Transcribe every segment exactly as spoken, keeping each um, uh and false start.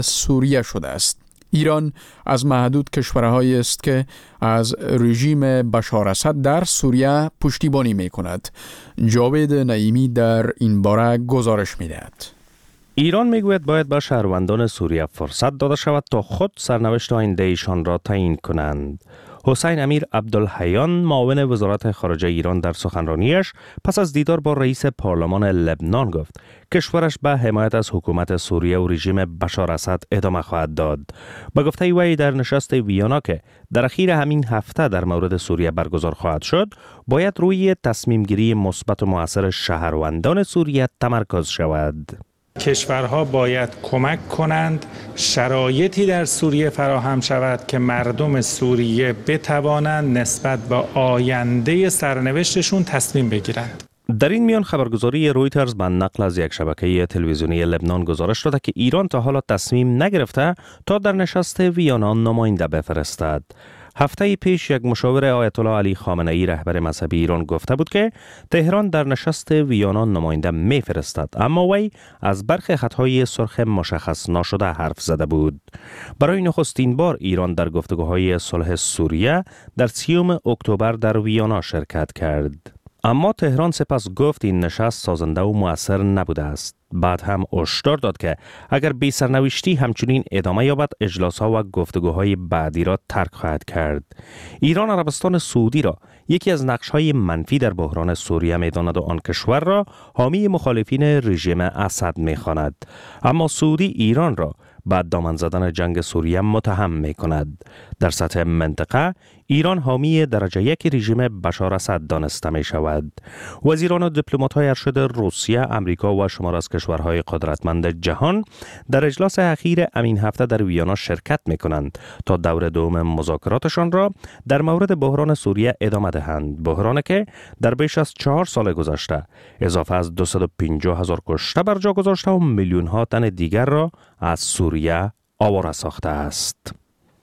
سوریه شده است. ایران از محدود کشورهایی است که از رژیم بشار اسد در سوریه پشتیبانی می کند. جاوید نعیمی در این باره گزارش می دهد. ایران میگوید باید به شهروندان سوریه فرصت داده شود تا خود سرنوشت آینده ایشان را تعیین کنند. حسین امیر عبدالحیان معاون وزارت خارجه ایران در سخنرانیش پس از دیدار با رئیس پارلمان لبنان گفت کشورش به حمایت از حکومت سوریه و رژیم بشار اسد ادامه خواهد داد. با گفته وی در نشست ویانا که در اخیر همین هفته در مورد سوریه برگزار خواهد شد، باید روی تصمیم گیری مثبت و مؤثر شهروندان سوریه تمرکز شود. کشورها باید کمک کنند شرایطی در سوریه فراهم شود که مردم سوریه بتوانند نسبت به آینده سرنوشتشون تصمیم بگیرند. در این میان خبرگزاری رویترز به نقل از یک شبکه تلویزیونی لبنان گزارش داده که ایران تا حالا تصمیم نگرفته تا در نشست ویانا نماینده بفرستد. هفته پیش یک مشاور آیت الله علی خامنه ای رهبر مذهبی ایران گفته بود که تهران در نشست ویانا نماینده میفرستد، اما وی از برخی خطهای سرخ مشخص نشده حرف زده بود. برای نخستین بار ایران در گفتگوهای صلح سوریه در سیوم اکتبر در ویانا شرکت کرد. اما تهران سپس گفت این نشست سازنده و مؤثر نبوده است. بعد هم هشدار داد که اگر بی سرنوشتی همچنین ادامه یابد اجلاس‌ها و گفتگوهای بعدی را ترک خواهد کرد. ایران عربستان سعودی را یکی از نقش‌های منفی در بحران سوریه می‌داند و آن کشور را حامی مخالفین رژیم اسد می‌خواند. اما سعودی ایران را بعد دامن زدن جنگ سوریه متهم می‌کند. در سطح منطقه ایران حامی درجه یک رژیم بشار اسد دانسته می شود. وزیران و دیپلمات‌های ارشد روسیه، آمریکا و شمار از کشورهای قدرتمند جهان در اجلاس اخیر امین هفته در ویانا شرکت می کنند تا دور دوم مذاکراتشان را در مورد بحران سوریه ادامه دهند. بحرانی که در بیش از چهار سال گذشته اضافه از دویست و پنجاه هزار کشته بر جا گذاشته و میلیون ها تن دیگر را از سوریه آواره ساخته است.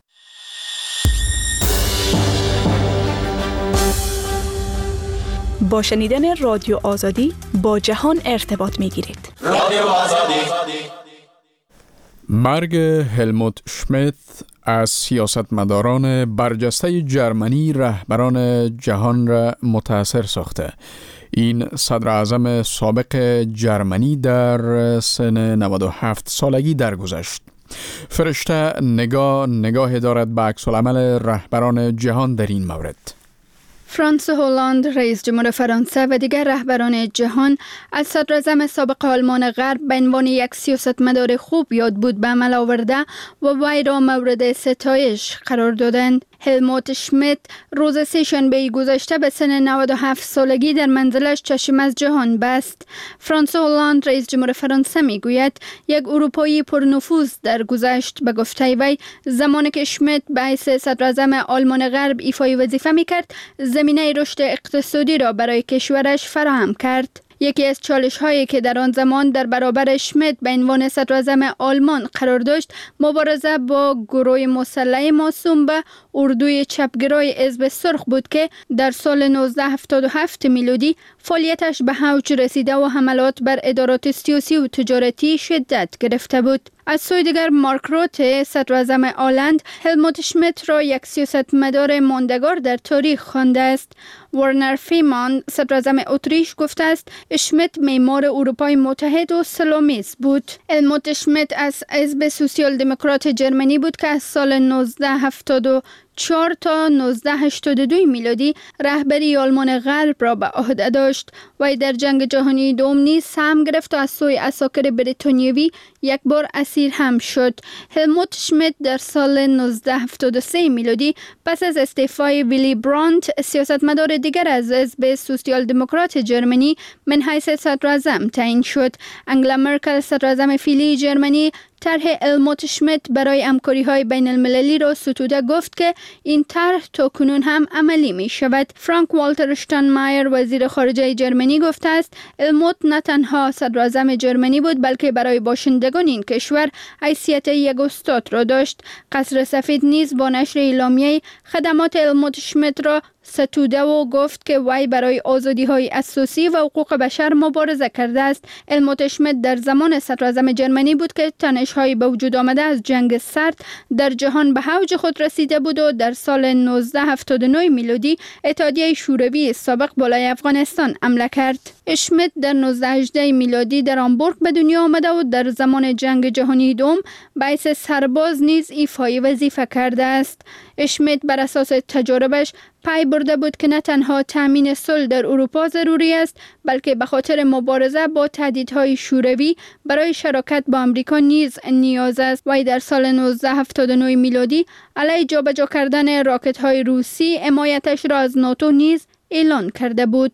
با شنیدن رادیو آزادی با جهان ارتباط می گیرید. رادیو آزادی. مرگ هلموت شمیت از سیاستمداران برجسته جرمنی رهبران جهان را متاثر ساخته. این صدر اعظم سابق جرمنی در سن نود و هفت سالگی درگذشت. فرشته نگاه نگاه دارد به عکس العمل رهبران جهان در این مورد. فرانس هولند رئیس جمهور فرانسه و دیگر رهبران جهان از صدر اعظم سابق آلمان غرب به عنوان یک سیاستمدار خوب یاد بود به عمل آورده و وی را مورد ستایش قرار دادند. هلموت شمیت روز سه‌شنبه گذشته به سن نود و هفت سالگی در منزلش چشم از جهان بست. فرانس هولند رئیس جمهور فرانسه میگوید یک اروپایی پرنفوذ درگذشت. به گفته وی زمانی که شمیت به حیث صدر اعظم آلمان غرب ایفای وظیفه میکرد زمینه رشد اقتصادی را برای کشورش فراهم کرد. یکی از چالش هایی که در آن زمان در برابر شمیت به عنوان صدر اعظم آلمان قرار داشت مبارزه با گروه مسلح موسوم به اردوی چپگرای حزب سرخ بود که در سال نوزده هفتاد و هفت میلادی فعالیتش به اوج رسیده و حملات بر ادارات سیاسی و تجارتی شدت گرفته بود. از سوی دیگر مارک روته صدر اعظم هلند هلموت شمیت را یک سیاستمدار ماندگار در تاریخ خوانده است. ورنر فیمان صدر اعظم اتریش گفته است شمیت معمار اروپای متحد و سلامیست بود. هلموت شمیت از حزب سوسیال دموکرات جرمنی بود که از سال نوزده هفتاد و چهار تا نوزده هشتاد و دو میلادی رهبری آلمان غرب را به عهده داشت. وی در جنگ جهانی دوم نیز سهم گرفت و از سوی عساکر بریتانیایی یک بار اسیر هم شد. هلموت شمیت در سال نوزده هفتاد و سه میلادی پس از استعفای ویلی برانت سیاستمدار دیگر از حزب سوسیال دموکرات جرمنی من حیث صدر اعظم تعیین شد. انگلا مرکل صدر اعظم فعلی جرمنی طرح هلموت شمیت برای همکاری‌های بین المللی را ستوده گفت که این طرح تا کنون هم عملی می شود. فرانک والتر اشتاینمایر وزیر خارجه جرمنی گفته است هلموت نه تنها صدر اعظم جرمنی بود بلکه برای باشندگان این کشور حیثیت یک استاد را داشت. قصر سفید نیز با نشر اعلامیه خدمات هلموت شمیت را ستوده و گفت که وی برای آزادی‌های اساسی و حقوق بشر مبارزه کرده است. هلموت اشمیت در زمان صدراعظم جرمنی بود که تنش‌های به وجود آمده از جنگ سرد در جهان به اوج خود رسیده بود و در سال نوزده هفتاد و نه میلادی اتحادیه شوروی سابق بالای افغانستان حمله کرد. اشمیت در نوزده هجده میلادی در هامبورگ به دنیا آمده و در زمان جنگ جهانی دوم به حیث سرباز نیز ایفای وظیفه کرده است. اشمیت بر اساس تجاربش پی برده بود که نه تنها تامین صلح در اروپا ضروری است، بلکه به خاطر مبارزه با تهدیدهای شوروی برای شراکت با آمریکا نیز نیاز است. و در سال نوزده هفتاد و نه میلادی علیه جابجا کردن راکت‌های روسی حمایتش را از ناتو نیز اعلان کرده بود.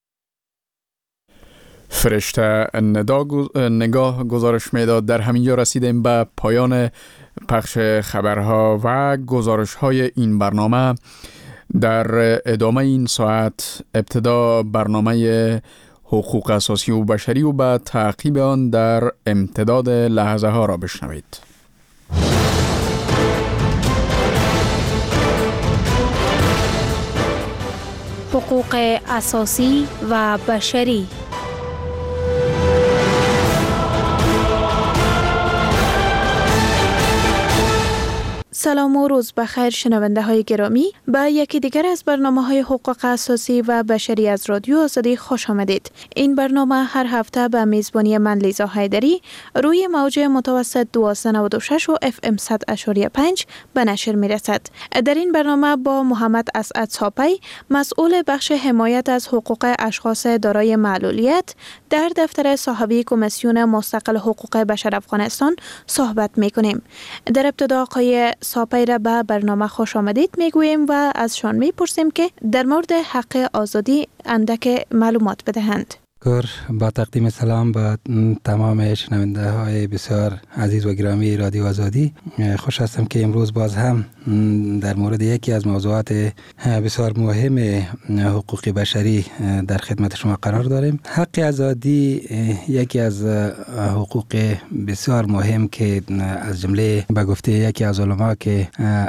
فرشته نگاه گزارش میداد. در همینجا رسیدیم به پایان پخش خبرها و گزارش های این برنامه. در ادامه این ساعت ابتدا برنامه حقوق اساسی و بشری و به تعقیب آن در امتداد لحظه ها را بشنوید. حقوق اساسی و بشری. سلام و روز بخیر شنونده های گرامی، به یکی دیگر از برنامه های حقوق اساسی و بشری از رادیو آزادی خوش آمدید. این برنامه هر هفته به میزبانی من لیزا حیدری روی موج متوسط دویست و نود و شش و اف ام صد و پنج به نشر می رسد. در این برنامه با محمد اسعد ساپی، مسئول بخش حمایت از حقوق اشخاص دارای معلولیت در دفتر صاحبی کمیسیون مستقل حقوق بشر افغانستان صحبت می کنیم. در ابتدا آقای ساپی را به برنامه خوش آمدید میگوییم و از شان میپرسیم که در مورد حق آزادی اندک معلومات بدهند. با تقدیم سلام با تمام شنونده های بسیار عزیز و گرامی رادیو آزادی، خوش هستم که امروز باز هم در مورد یکی از موضوعات بسیار مهم حقوق بشری در خدمت شما قرار داریم. حق آزادی یکی از حقوق بسیار مهم که از جمله به گفته یکی از علما که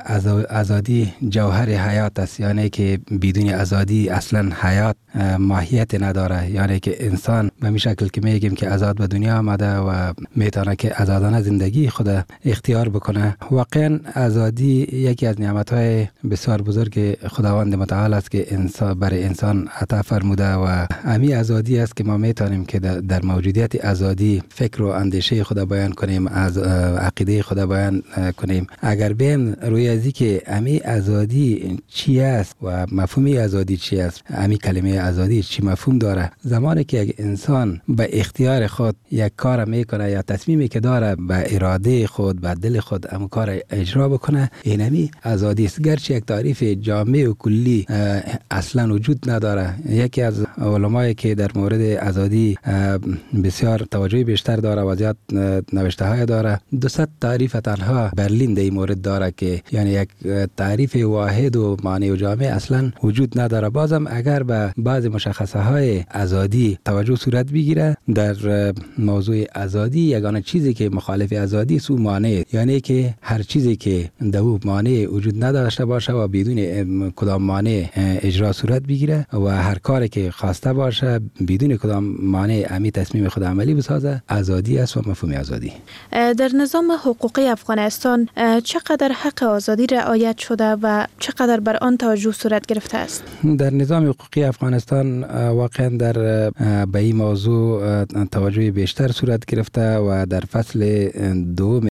آزادی جوهر حیات است، یعنی که بدون آزادی اصلا حیات ماهیت نداره، یعنی که انسان به می شکل که میگیم که آزاد به دنیا آمده و میتونه که آزادانه زندگی خود اختیار بکنه. واقعا آزادی یکی از نعمت‌های بسیار بزرگ خداوند متعال است که انسان برای انسان عطا فرموده و همین آزادی است که ما میتونیم که در موجودیت آزادی فکر و اندیشه خود بیان کنیم، از عقیده خود بیان کنیم. اگر بیم روی ازی که همین آزادی چی است و مفهوم آزادی چی است، همین کلمه آزادی چی مفهوم داره، زمانی که یک انسان به اختیار خود یک کار میکنه یا تصمیمی که داره به اراده خود به دل خود هم کار اجرا بکنه، اینمی آزادی است. گرچه یک تعریف جامع و کلی اصلا وجود نداره. یکی از علمایی که در مورد آزادی بسیار توجه بیشتر داره و زیاد نوشته های داره، دوصد تعریف تنها برلین در این مورد داره که یعنی یک تعریف واحد و معنی و جامع اصلا وجود نداره. بازم اگر به بعض مشخصه های آزادی توجه صورت بگیره، در موضوع آزادی یگانه چیزی که مخالف آزادی سو مانع، یعنی که هر چیزی که دو مانع وجود نداشته باشه و بدون کدام مانع اجرا صورت بگیره و هر کاری که خواسته باشه بدون کدام مانع امی تصمیم خود عملی بسازه، آزادی است و مفهوم آزادی. در نظام حقوقی افغانستان چقدر حق آزادی رعایت شده و چقدر بر آن توجه صورت گرفته است؟ در نظام حقوقی افغانستان واقعا در به این موضوع توجه بیشتر صورت گرفته و در فصل دوم